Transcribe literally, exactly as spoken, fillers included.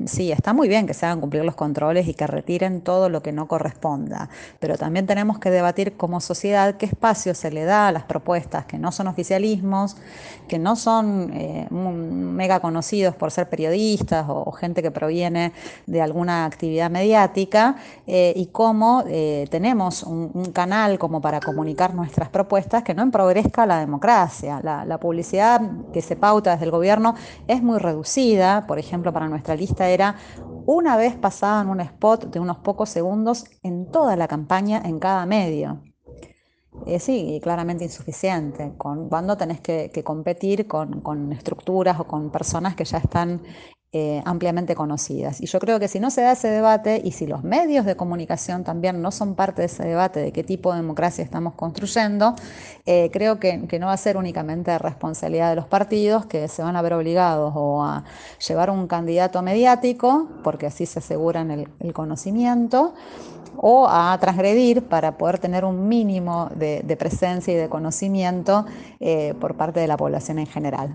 sí, está muy bien que se hagan cumplir los controles y que retiren todo lo que no corresponda, pero también tenemos que debatir como sociedad qué espacio se le da a las propuestas que no son oficialismos, que no son eh, mega conocidos por ser periodistas o, o gente que proviene de alguna actividad mediática, eh, y cómo eh, tenemos un, un, canal como para comunicar nuestras propuestas que no empobrezca la democracia. La, la publicidad que se pauta desde el gobierno es muy reducida. Por ejemplo, para nuestra lista era una vez pasaban un spot de unos pocos segundos en toda la campaña, en cada medio. Eh, sí, claramente insuficiente, con, cuando tenés que, que competir con, con, estructuras o con personas que ya están eh, ampliamente conocidas. Y yo creo que si no se da ese debate y si los medios de comunicación también no son parte de ese debate de qué tipo de democracia estamos construyendo, eh, creo que, que no va a ser únicamente responsabilidad de los partidos que se van a ver obligados o a llevar un candidato mediático, porque así se aseguran el, el conocimiento, o a transgredir para poder tener un mínimo de, de presencia y de conocimiento eh, por parte de la población en general.